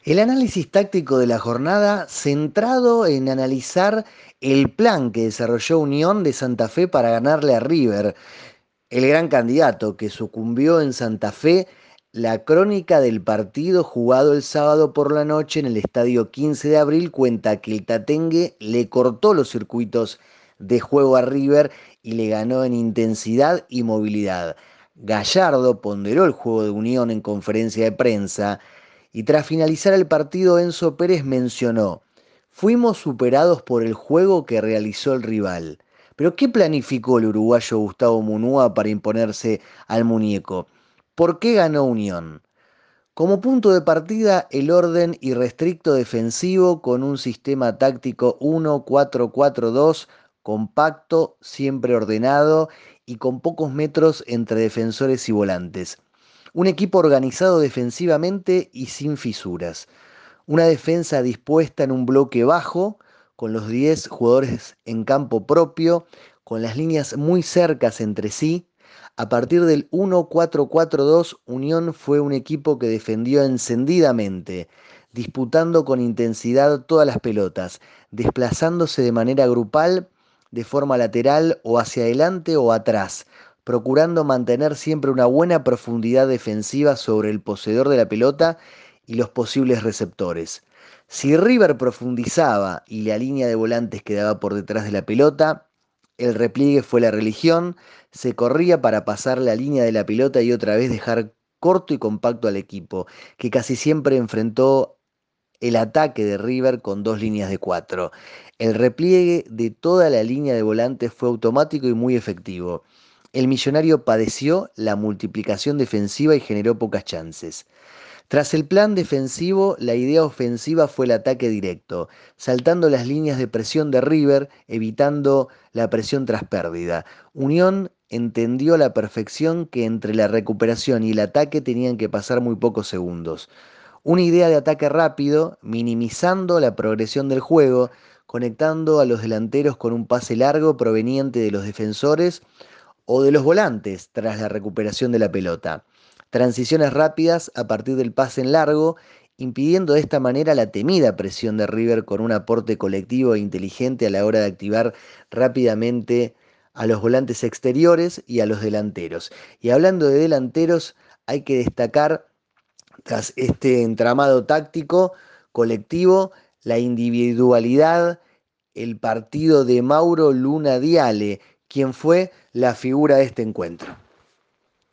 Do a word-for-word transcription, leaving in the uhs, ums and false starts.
El análisis táctico de la jornada centrado en analizar el plan que desarrolló Unión de Santa Fe para ganarle a River, el gran candidato que sucumbió en Santa Fe. La crónica del partido jugado el sábado por la noche en el estadio quince de abril cuenta que el Tatengue le cortó los circuitos de juego a River y le ganó en intensidad y movilidad. Gallardo ponderó el juego de Unión en conferencia de prensa y tras finalizar el partido Enzo Pérez mencionó: fuimos superados por el juego que realizó el rival. Pero ¿qué planificó el uruguayo Gustavo Munúa para imponerse al muñeco? ¿Por qué ganó Unión? Como punto de partida, el orden irrestricto defensivo con un sistema táctico uno cuatro cuatro dos, compacto, siempre ordenado y con pocos metros entre defensores y volantes. Un equipo organizado defensivamente y sin fisuras. Una defensa dispuesta en un bloque bajo, con los diez jugadores en campo propio, con las líneas muy cercas entre sí. A partir del uno cuatro cuatro dos, Unión fue un equipo que defendió encendidamente, disputando con intensidad todas las pelotas, desplazándose de manera grupal, de forma lateral o hacia adelante o atrás, procurando mantener siempre una buena profundidad defensiva sobre el poseedor de la pelota y los posibles receptores. Si River profundizaba y la línea de volantes quedaba por detrás de la pelota, el repliegue fue la religión, se corría para pasar la línea de la pelota y otra vez dejar corto y compacto al equipo, que casi siempre enfrentó el ataque de River con dos líneas de cuatro. El repliegue de toda la línea de volantes fue automático y muy efectivo. El millonario padeció la multiplicación defensiva y generó pocas chances. Tras el plan defensivo, la idea ofensiva fue el ataque directo, saltando las líneas de presión de River, evitando la presión tras pérdida. Unión entendió a la perfección que entre la recuperación y el ataque tenían que pasar muy pocos segundos. Una idea de ataque rápido, minimizando la progresión del juego, conectando a los delanteros con un pase largo proveniente de los defensores o de los volantes tras la recuperación de la pelota. Transiciones rápidas a partir del pase en largo, impidiendo de esta manera la temida presión de River con un aporte colectivo e inteligente a la hora de activar rápidamente a los volantes exteriores y a los delanteros. Y hablando de delanteros, hay que destacar, tras este entramado táctico colectivo, la individualidad, el partido de Mauro Luna Diale, quien fue la figura de este encuentro.